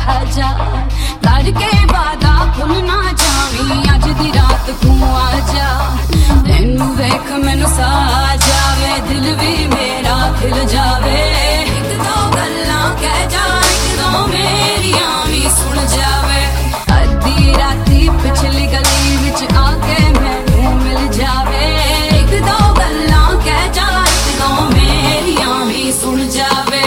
आजा करके वादा भुल ना जावी अज दी रात तू आजा तेनू वेख मैनू सा जावे दिल भी मेरा खिल जावे एक दो गल्लां कह जा एक दो मेरियां भी सुन जावे अद्धी राती पिछली गली विच आके मैनू मिल जावे एक दो गल्लां कह जा एक दो मेरियां भी सुन जावे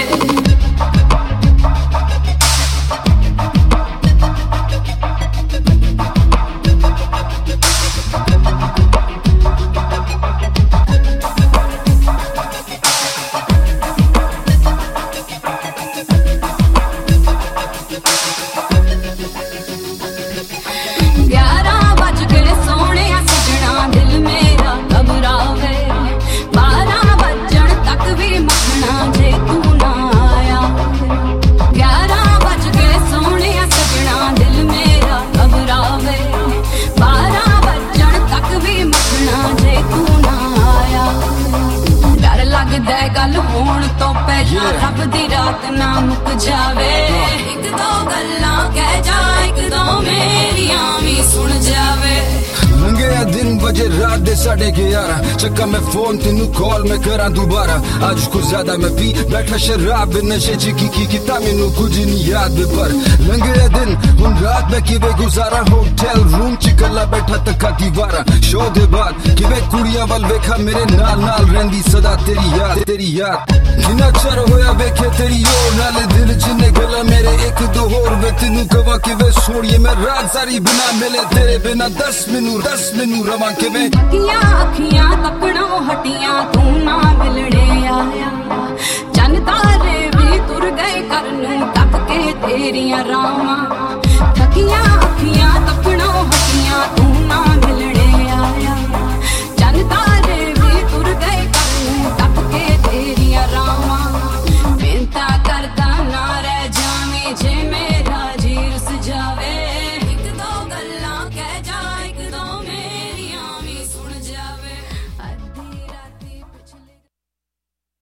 गल होण तो पहला रब दी रात ना मुक जावे एक दो गल्लां कह जा एक दो मेरियां भी सुन जावे लंघे दिन बजे रात दे 11:30 चक्का मैं फोन तेनू कॉल मैं करा दोबारा आज कुछ ज्यादा मैं पी बैठा शराब नशे च की किता मैनू कुछ नहीं याद पर लंघे दिन हुन रात मैं किवे गुजारा होटल रूम च कल्ला बैठा तक्का दीवारा शो दे बाद किवे कुड़ियां वल वेखा मेरे नाल नाल रहंदी सदा तेरी याद किन्ना चर होया वेखे तेरी ओर नाल दिल च ने गल्ला मेरे एक दो होर वे तेनू कवा किवे छोड़िए मैं रात सारी बिना मिले तेरे बिना 10 मिनट रवां किवें अखियां तकड़ों